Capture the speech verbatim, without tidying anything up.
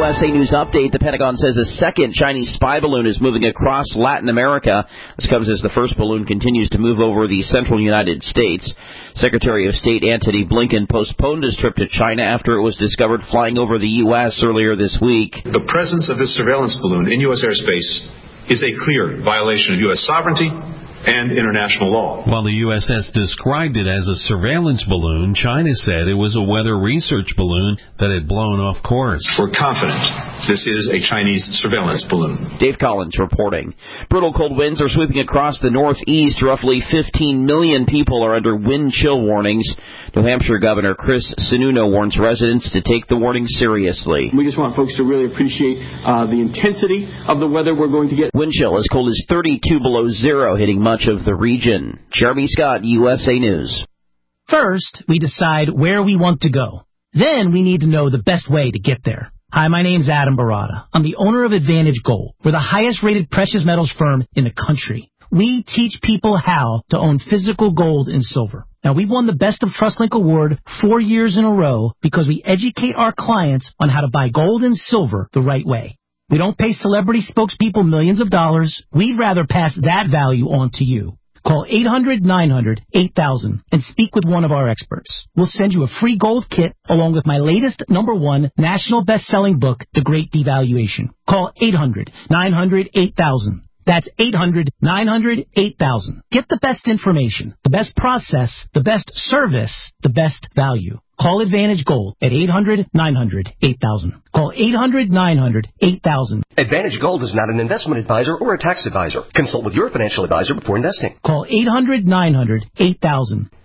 S A News Update. The Pentagon says a second Chinese spy balloon is moving across Latin America. This comes as the first balloon continues to move over the central United States. Secretary of State Antony Blinken postponed his trip to China after it was discovered flying over the U S earlier this week. The presence of this surveillance balloon in U S airspace is a clear violation of U S sovereignty and international law. While the U S S described it as a surveillance balloon, China said it was a weather research balloon that had blown off course. We're confident this is a Chinese surveillance balloon. Dave Collins reporting. Brutal cold winds are sweeping across the Northeast. Roughly fifteen million people are under wind chill warnings. New Hampshire Governor Chris Sununu warns residents to take the warning seriously. We just want folks to really appreciate uh, the intensity of the weather we're going to get. Wind chill as cold as thirty-two below zero, hitting much of the region. Jeremy Scott, U S A News. First, we decide where we want to go. Then we need to know the best way to get there. Hi, my name's Adam Barada. I'm the owner of Advantage Gold. We're the highest-rated precious metals firm in the country. We teach people how to own physical gold and silver. Now, we've won the Best of TrustLink Award four years in a row because we educate our clients on how to buy gold and silver the right way. We don't pay celebrity spokespeople millions of dollars. We'd rather pass that value on to you. Call eight hundred nine hundred eight thousand and speak with one of our experts. We'll send you a free gold kit along with my latest number one national best-selling book, The Great Devaluation. Call eight hundred nine hundred eight thousand. That's eight hundred nine hundred eight thousand. Get the best information, the best process, the best service, the best value. Call Advantage Gold at eight hundred nine hundred eight thousand. Call eight hundred nine hundred eight thousand. Advantage Gold is not an investment advisor or a tax advisor. Consult with your financial advisor before investing. Call eight hundred nine hundred eight thousand.